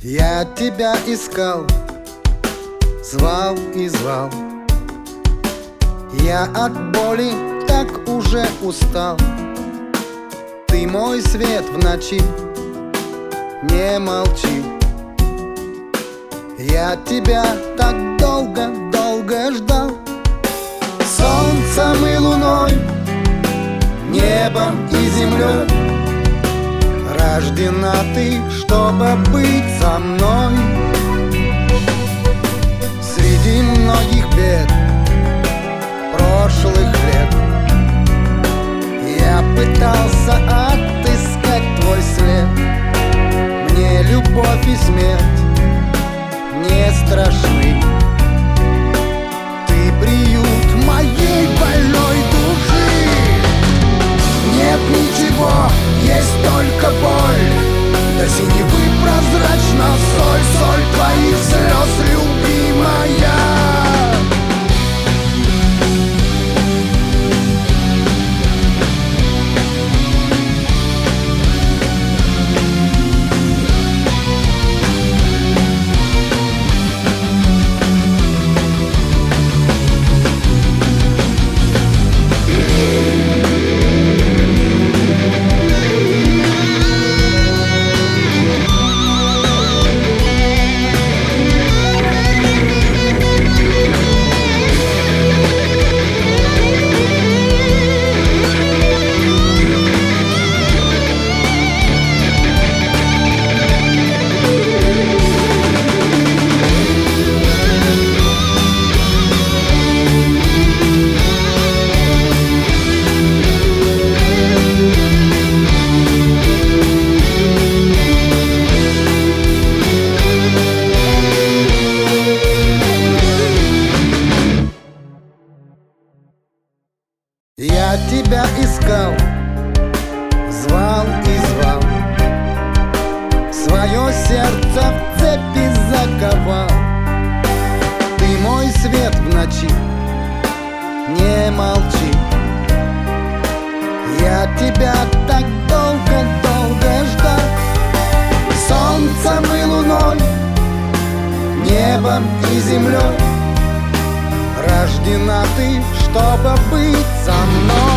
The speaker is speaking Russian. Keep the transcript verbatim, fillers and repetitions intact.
Я тебя искал, звал и звал. Я от боли так уже устал. Ты мой свет в ночи, не молчи. Я тебя так долго-долго ждал. Солнцем и луной, небом и землей рождена ты, чтобы быть со мной. Среди многих бед прошлых лет я пытался отыскать твой след. Мне любовь и смерть не страшны. Ты приют моей больной души. Нет ничего, есть только боль. До синевы прозрачна соль, соль твоих слез, любимая. Я тебя искал, звал и звал. Свое сердце в цепи заковал. Ты мой свет в ночи, не молчи. Я тебя так долго-долго ждал. Солнцем и луной, небом и землей рождена ты, чтобы быть со мной.